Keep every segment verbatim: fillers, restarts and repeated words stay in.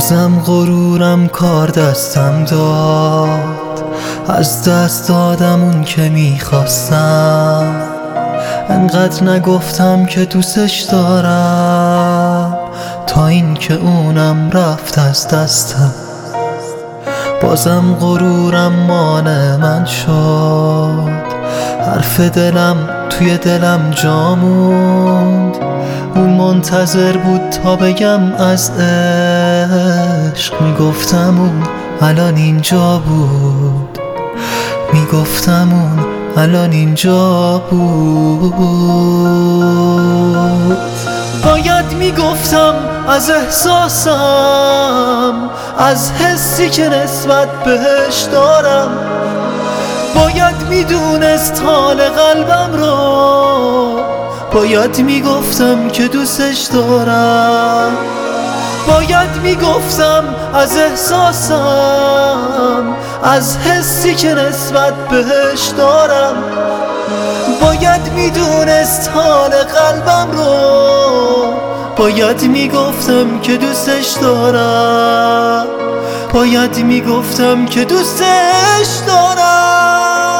بازم غرورم کار دستم داد، از دست دادم اون که میخواستم. انقدر نگفتم که دوستش دارم تا این که اونم رفت از دستم. بازم غرورم مانع من شد، حرف دلم توی دلم جا موند. اون منتظر بود تا بگم از عشق، میگفتم اون الان اینجا بود، میگفتم اون الان اینجا بود. باید میگفتم از احساسم، از حسی که نسبت بهش دارم. باید میدونست حال قلبم رو، باید میگفتم که دوستش دارم. باید میگفتم از احساسم، از حسی که نسبت بهش دارم. باید میدونست حال قلبم رو، باید میگفتم که دوستش دارم. باید میگفتم که دوستش دارم.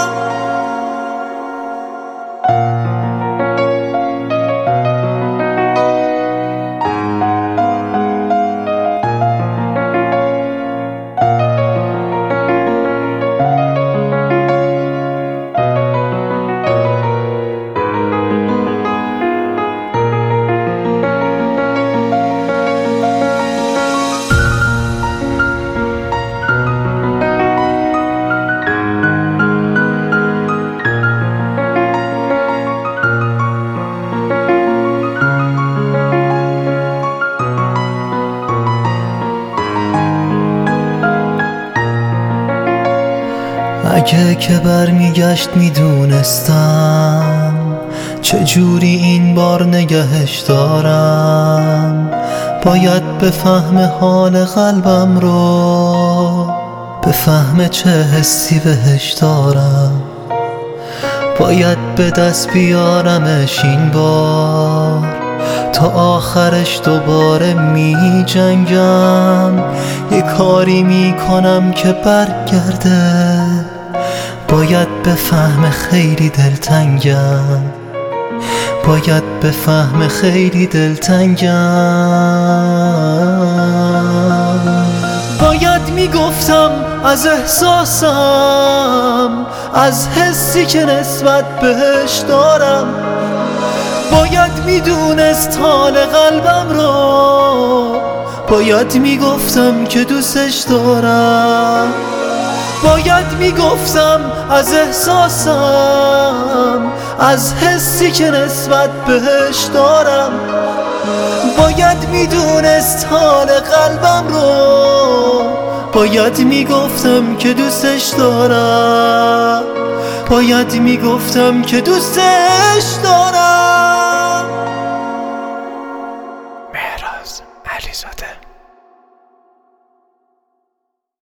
اگه که برمیگشت میدونستم چجوری این بار نگهش دارم. باید بفهم حال قلبم رو، بفهم چه حسی بهش دارم. باید به دست بیارمش این بار، تا آخرش دوباره می جنگم. یه کاری می کنم که برگرده، باید بفهم خیلی دلتنگم، باید بفهم خیلی دلتنگم. باید میگفتم از احساسم، از حسی که نسبت بهش دارم. باید میدونست حال قلبم رو، باید میگفتم که دوستش دارم. باید میگفتم از احساسم، از حسی که نسبت بهش دارم. باید میدونست حال قلبم رو، باید میگفتم که دوستش دارم. باید میگفتم که دوستش دارم.